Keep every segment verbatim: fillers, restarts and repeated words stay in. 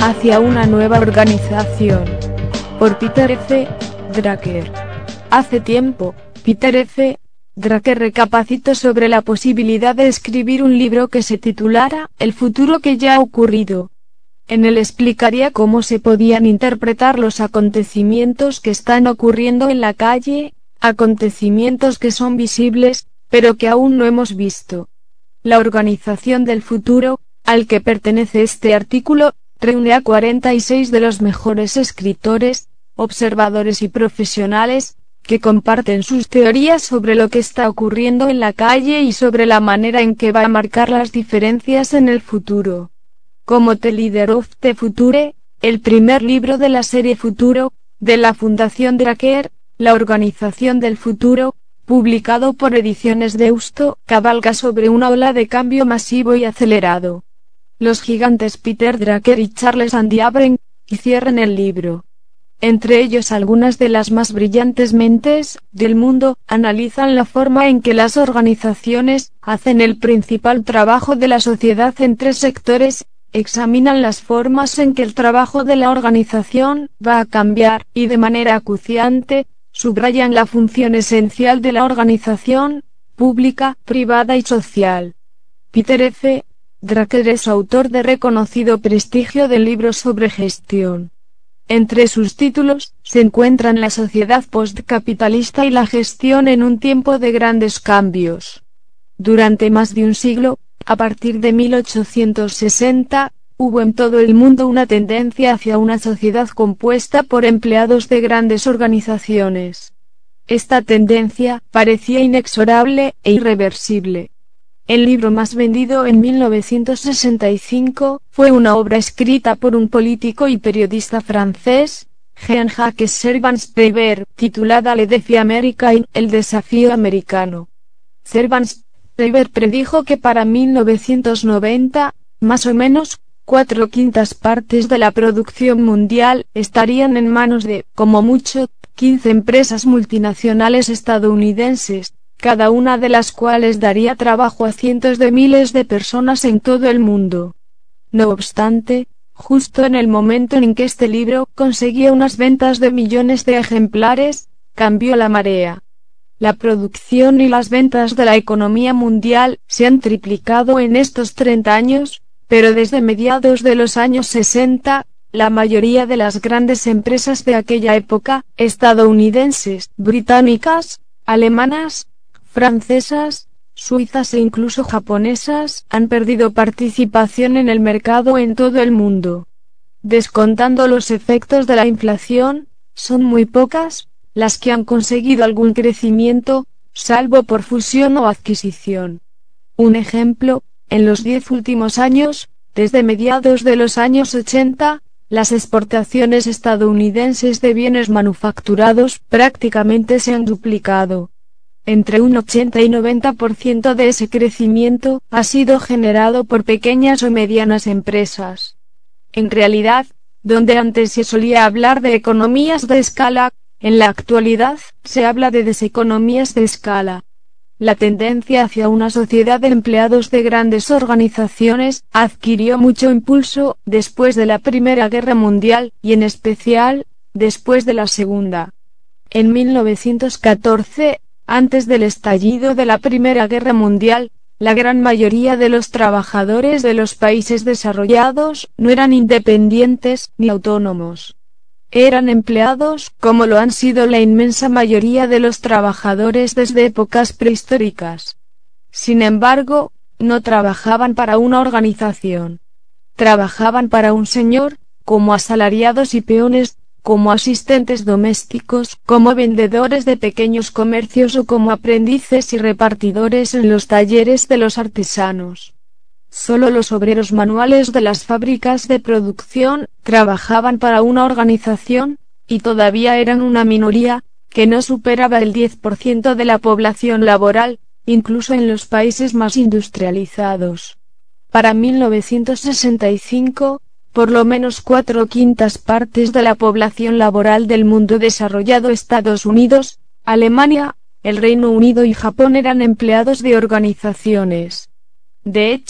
hacia una nueva organización. Por Peter F. Drucker. Hace tiempo, Peter F. Drucker recapacitó sobre la posibilidad de escribir un libro que se titulara El futuro que ya ha ocurrido. En él explicaría cómo se podían interpretar los acontecimientos que están ocurriendo en la calle, acontecimientos que son visibles, pero que aún no hemos visto. La organización del futuro, al que pertenece este artículo, reúne a cuarenta y seis de los mejores escritores, observadores y profesionales, que comparten sus teorías sobre lo que está ocurriendo en la calle y sobre la manera en que va a marcar las diferencias en el futuro. Como The Leader of the Future, el primer libro de la serie Futuro, de la Fundación Drucker, la Organización del Futuro, publicado por Ediciones Deusto, cabalga sobre una ola de cambio masivo y acelerado. Los gigantes Peter Drucker y Charles Andreasen cierran el libro. Entre ellos algunas de las más brillantes mentes del mundo analizan la forma en que las organizaciones hacen el principal trabajo de la sociedad en tres sectores, examinan las formas en que el trabajo de la organización va a cambiar, y de manera acuciante, subrayan la función esencial de la organización, pública, privada y social. Peter F. Drucker es autor de reconocido prestigio de libros sobre gestión. Entre sus títulos, se encuentran La sociedad postcapitalista y la gestión en un tiempo de grandes cambios. Durante más de un siglo, a partir de mil ochocientos sesenta, hubo en todo el mundo una tendencia hacia una sociedad compuesta por empleados de grandes organizaciones. Esta tendencia parecía inexorable e irreversible. El libro más vendido en mil novecientos sesenta y cinco fue una obra escrita por un político y periodista francés, Jean-Jacques Servan-Schreiber, titulada Le défi américain, el desafío americano. Servan-Schreiber predijo que para mil novecientos noventa, más o menos, cuatro quintas partes de la producción mundial estarían en manos de, como mucho, quince empresas multinacionales estadounidenses, cada una de las cuales daría trabajo a cientos de miles de personas en todo el mundo. No obstante, justo en el momento en que este libro conseguía unas ventas de millones de ejemplares, cambió la marea. La producción y las ventas de la economía mundial se han triplicado en estos treinta años, pero desde mediados de los años sesenta, la mayoría de las grandes empresas de aquella época, estadounidenses, británicas, alemanas, francesas, suizas e incluso japonesas, han perdido participación en el mercado en todo el mundo. Descontando los efectos de la inflación, son muy pocas las que han conseguido algún crecimiento, salvo por fusión o adquisición. Un ejemplo, en los diez últimos años, desde mediados de los años ochenta, las exportaciones estadounidenses de bienes manufacturados prácticamente se han duplicado. Entre un ochenta y noventa por ciento de ese crecimiento ha sido generado por pequeñas o medianas empresas. En realidad, donde antes se solía hablar de economías de escala, en la actualidad se habla de deseconomías de escala. La tendencia hacia una sociedad de empleados de grandes organizaciones adquirió mucho impulso después de la Primera Guerra Mundial, y en especial, después de la Segunda. En mil novecientos catorce, antes del estallido de la Primera Guerra Mundial, la gran mayoría de los trabajadores de los países desarrollados no eran independientes ni autónomos. Eran empleados, como lo han sido la inmensa mayoría de los trabajadores desde épocas prehistóricas. Sin embargo, no trabajaban para una organización. Trabajaban para un señor, como asalariados y peones, como asistentes domésticos, como vendedores de pequeños comercios o como aprendices y repartidores en los talleres de los artesanos. Solo los obreros manuales de las fábricas de producción trabajaban para una organización, y todavía eran una minoría, que no superaba el diez por ciento de la población laboral, incluso en los países más industrializados. Para mil novecientos sesenta y cinco, por lo menos cuatro quintas partes de la población laboral del mundo desarrollado, Estados Unidos, Alemania, el Reino Unido y Japón, eran empleados de organizaciones. De hecho,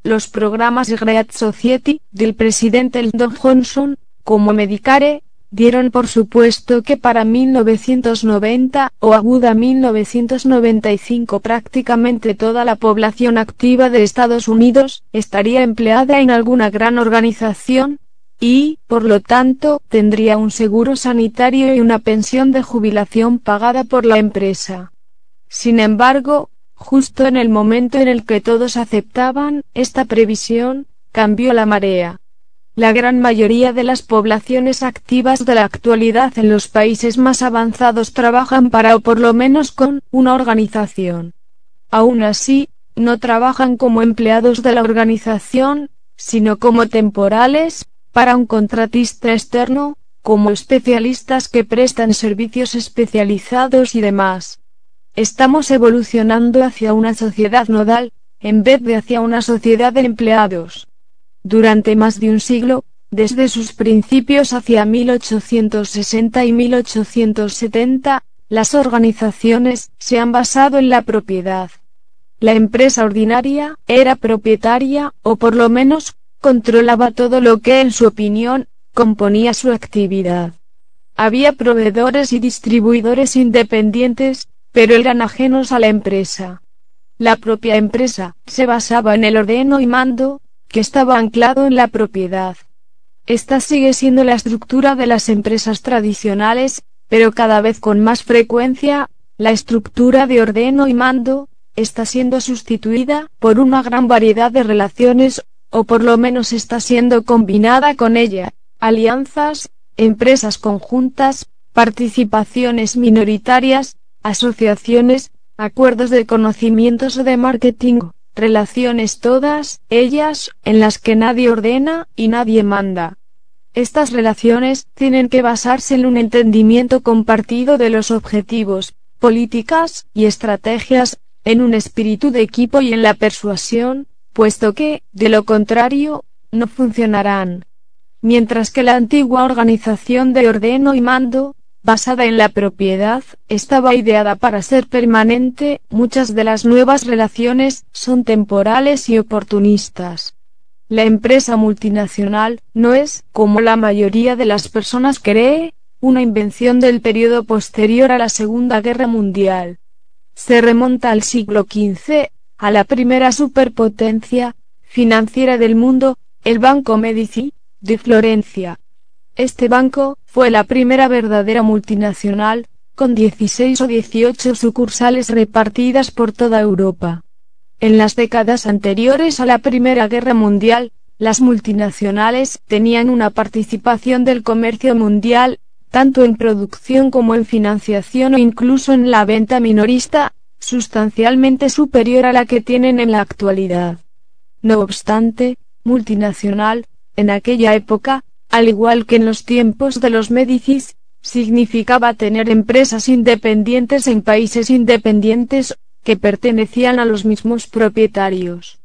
los programas Great Society del presidente Lyndon Johnson, como Medicare, dieron por supuesto que para mil novecientos noventa o aguda mil novecientos noventa y cinco prácticamente toda la población activa de Estados Unidos estaría empleada en alguna gran organización, y, por lo tanto, tendría un seguro sanitario y una pensión de jubilación pagada por la empresa. Sin embargo, justo en el momento en el que todos aceptaban esta previsión, cambió la marea. La gran mayoría de las poblaciones activas de la actualidad en los países más avanzados trabajan para o por lo menos con una organización. Aún así, no trabajan como empleados de la organización, sino como temporales, para un contratista externo, como especialistas que prestan servicios especializados y demás. Estamos evolucionando hacia una sociedad nodal, en vez de hacia una sociedad de empleados. Durante más de un siglo, desde sus principios hacia mil ochocientos sesenta y mil ochocientos setenta, las organizaciones se han basado en la propiedad. La empresa ordinaria era propietaria, o por lo menos, controlaba todo lo que en su opinión, componía su actividad. Había proveedores y distribuidores independientes, pero eran ajenos a la empresa. La propia empresa se basaba en el ordeno y mando, que estaba anclado en la propiedad. Esta sigue siendo la estructura de las empresas tradicionales, pero cada vez con más frecuencia, la estructura de ordeno y mando está siendo sustituida por una gran variedad de relaciones, o por lo menos está siendo combinada con ella: alianzas, empresas conjuntas, participaciones minoritarias, asociaciones, acuerdos de conocimientos o de marketing, relaciones todas ellas en las que nadie ordena y nadie manda. Estas relaciones tienen que basarse en un entendimiento compartido de los objetivos, políticas y estrategias, en un espíritu de equipo y en la persuasión, puesto que, de lo contrario, no funcionarán. Mientras que la antigua organización de ordeno y mando, basada en la propiedad, estaba ideada para ser permanente, muchas de las nuevas relaciones son temporales y oportunistas. La empresa multinacional no es, como la mayoría de las personas cree, una invención del periodo posterior a la Segunda Guerra Mundial. Se remonta al siglo quince, a la primera superpotencia financiera del mundo, el Banco Medici, de Florencia. Este banco fue la primera verdadera multinacional, con dieciséis o dieciocho sucursales repartidas por toda Europa. En las décadas anteriores a la Primera Guerra Mundial, las multinacionales tenían una participación del comercio mundial, tanto en producción como en financiación o incluso en la venta minorista, sustancialmente superior a la que tienen en la actualidad. No obstante, multinacional, en aquella época, al igual que en los tiempos de los Médicis, significaba tener empresas independientes en países independientes, que pertenecían a los mismos propietarios.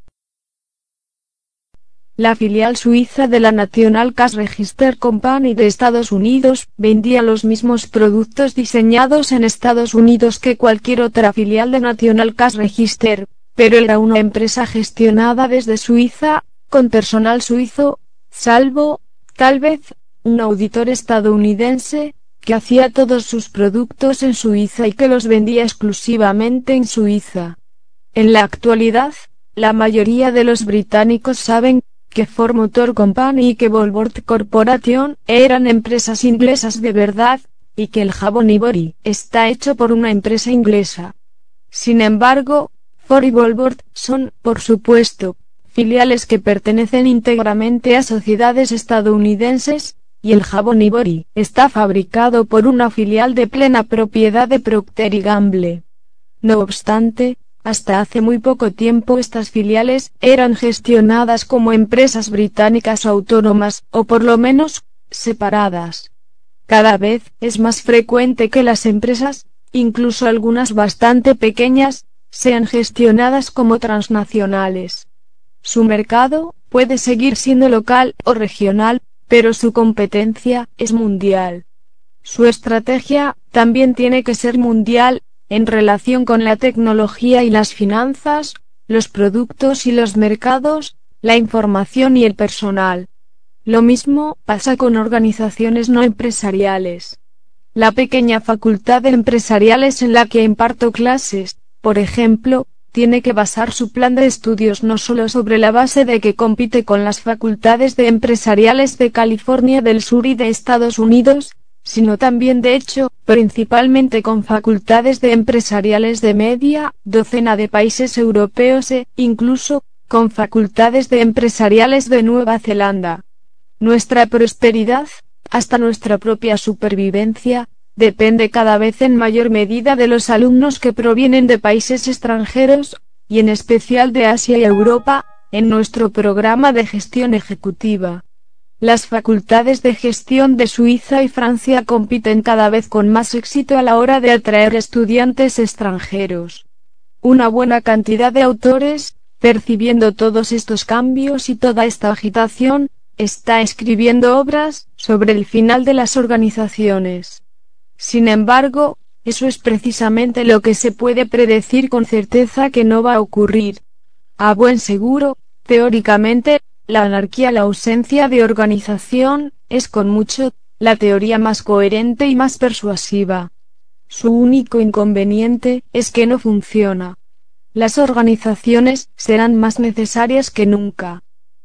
La filial suiza de la National Cash Register Company de Estados Unidos vendía los mismos productos diseñados en Estados Unidos que cualquier otra filial de National Cash Register, pero era una empresa gestionada desde Suiza, con personal suizo, salvo, tal vez, un auditor estadounidense, que hacía todos sus productos en Suiza y que los vendía exclusivamente en Suiza. En la actualidad, la mayoría de los británicos saben que Ford Motor Company y que Volvo Corporation eran empresas inglesas de verdad, y que el jabón Ivory está hecho por una empresa inglesa. Sin embargo, Ford y Volvo son, por supuesto, filiales que pertenecen íntegramente a sociedades estadounidenses, y el jabón Ivory está fabricado por una filial de plena propiedad de Procter y Gamble. No obstante, hasta hace muy poco tiempo estas filiales eran gestionadas como empresas británicas autónomas, o por lo menos, separadas. Cada vez es más frecuente que las empresas, incluso algunas bastante pequeñas, sean gestionadas como transnacionales. Su mercado puede seguir siendo local o regional, pero su competencia es mundial. Su estrategia también tiene que ser mundial, en relación con la tecnología y las finanzas, los productos y los mercados, la información y el personal. Lo mismo pasa con organizaciones no empresariales. La pequeña facultad de empresariales en la que imparto clases, por ejemplo, tiene que basar su plan de estudios no solo sobre la base de que compite con las facultades de empresariales de California del Sur y de Estados Unidos, sino también de hecho, principalmente con facultades de empresariales de media docena de países europeos e, incluso, con facultades de empresariales de Nueva Zelanda. Nuestra prosperidad, hasta nuestra propia supervivencia, depende cada vez en mayor medida de los alumnos que provienen de países extranjeros, y en especial de Asia y Europa, en nuestro programa de gestión ejecutiva. Las facultades de gestión de Suiza y Francia compiten cada vez con más éxito a la hora de atraer estudiantes extranjeros. Una buena cantidad de autores, percibiendo todos estos cambios y toda esta agitación, está escribiendo obras sobre el final de las organizaciones. Sin embargo, eso es precisamente lo que se puede predecir con certeza que no va a ocurrir. A buen seguro, teóricamente, la anarquía, la ausencia de organización, es con mucho, la teoría más coherente y más persuasiva. Su único inconveniente es que no funciona. Las organizaciones serán más necesarias que nunca.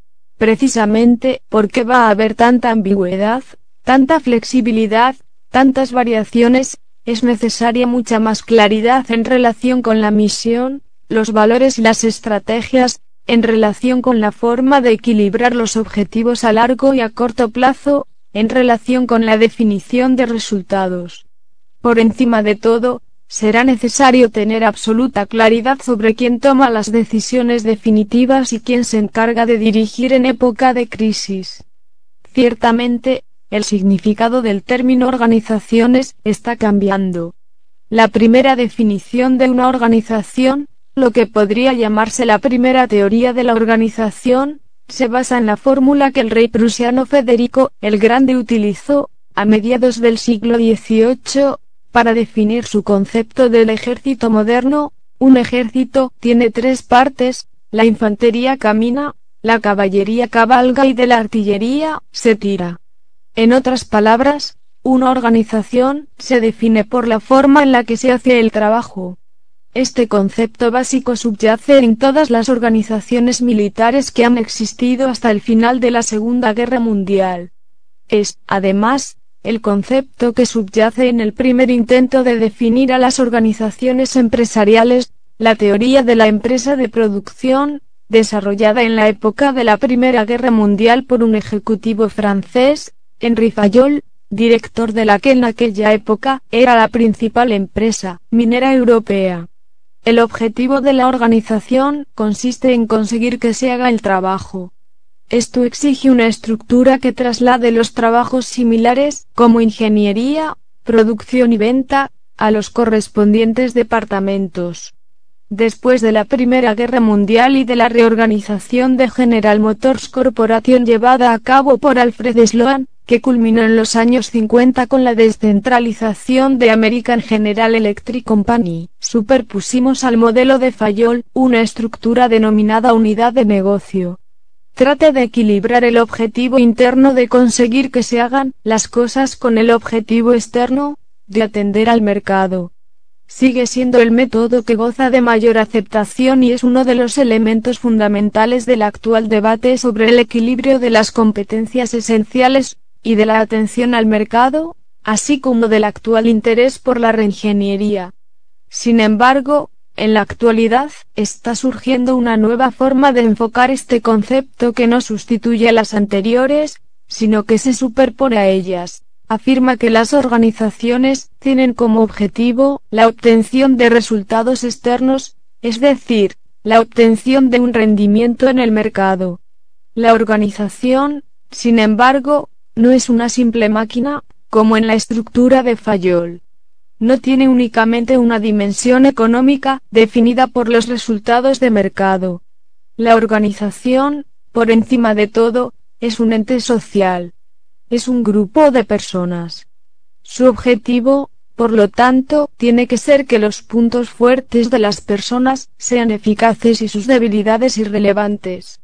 Precisamente porque va a haber tanta ambigüedad, tanta flexibilidad, tantas variaciones, es necesaria mucha más claridad en relación con la misión, los valores y las estrategias, en relación con la forma de equilibrar los objetivos a largo y a corto plazo, en relación con la definición de resultados. Por encima de todo, será necesario tener absoluta claridad sobre quién toma las decisiones definitivas y quién se encarga de dirigir en época de crisis. Ciertamente, el significado del término organizaciones está cambiando. La primera definición de una organización, lo que podría llamarse la primera teoría de la organización, se basa en la fórmula que el rey prusiano Federico el Grande utilizó, a mediados del siglo dieciocho, para definir su concepto del ejército moderno. Un ejército tiene tres partes: la infantería camina, la caballería cabalga y de la artillería se tira. En otras palabras, una organización se define por la forma en la que se hace el trabajo. Este concepto básico subyace en todas las organizaciones militares que han existido hasta el final de la Segunda Guerra Mundial. Es, además, el concepto que subyace en el primer intento de definir a las organizaciones empresariales, la teoría de la empresa de producción, desarrollada en la época de la Primera Guerra Mundial por un ejecutivo francés, Henri Fayol, director de la que en aquella época era la principal empresa minera europea. El objetivo de la organización consiste en conseguir que se haga el trabajo. Esto exige una estructura que traslade los trabajos similares, como ingeniería, producción y venta, a los correspondientes departamentos. Después de la Primera Guerra Mundial y de la reorganización de General Motors Corporation llevada a cabo por Alfred Sloan, que culminó en los años cincuenta con la descentralización de American General Electric Company, superpusimos al modelo de Fayol una estructura denominada unidad de negocio. Trata de equilibrar el objetivo interno de conseguir que se hagan las cosas con el objetivo externo de atender al mercado. Sigue siendo el método que goza de mayor aceptación y es uno de los elementos fundamentales del actual debate sobre el equilibrio de las competencias esenciales y de la atención al mercado, así como del actual interés por la reingeniería. Sin embargo, en la actualidad, está surgiendo una nueva forma de enfocar este concepto que no sustituye a las anteriores, sino que se superpone a ellas. Afirma que las organizaciones tienen como objetivo la obtención de resultados externos, es decir, la obtención de un rendimiento en el mercado. La organización, sin embargo, no es una simple máquina, como en la estructura de Fayol. No tiene únicamente una dimensión económica, definida por los resultados de mercado. La organización, por encima de todo, es un ente social. Es un grupo de personas. Su objetivo, por lo tanto, tiene que ser que los puntos fuertes de las personas sean eficaces y sus debilidades irrelevantes.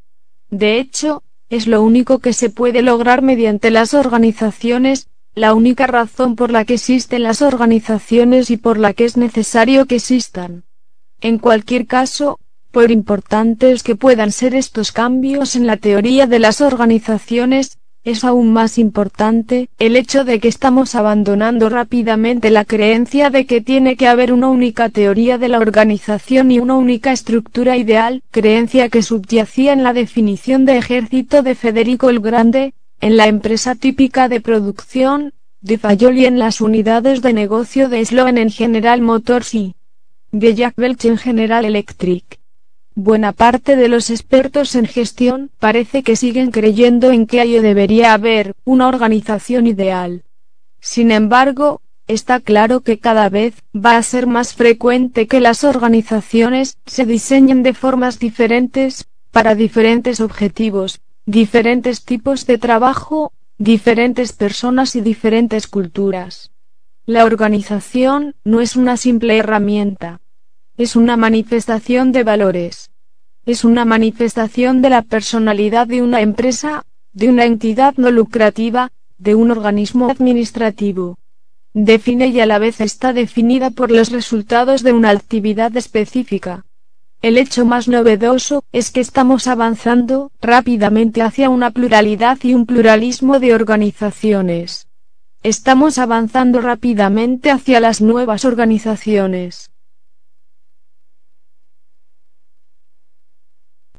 De hecho, es lo único que se puede lograr mediante las organizaciones, la única razón por la que existen las organizaciones y por la que es necesario que existan. En cualquier caso, por importantes que puedan ser estos cambios en la teoría de las organizaciones, es aún más importante el hecho de que estamos abandonando rápidamente la creencia de que tiene que haber una única teoría de la organización y una única estructura ideal, creencia que subyacía en la definición de ejército de Federico el Grande, en la empresa típica de producción, de Fayol y en las unidades de negocio de Sloan en General Motors y de Jack Welch en General Electric. Buena parte de los expertos en gestión parece que siguen creyendo en que hay o debería haber una organización ideal. Sin embargo, está claro que cada vez va a ser más frecuente que las organizaciones se diseñen de formas diferentes, para diferentes objetivos, diferentes tipos de trabajo, diferentes personas y diferentes culturas. La organización no es una simple herramienta. Es una manifestación de valores. Es una manifestación de la personalidad de una empresa, de una entidad no lucrativa, de un organismo administrativo. Define y a la vez está definida por los resultados de una actividad específica. El hecho más novedoso es que estamos avanzando rápidamente hacia una pluralidad y un pluralismo de organizaciones. Estamos avanzando rápidamente hacia las nuevas organizaciones.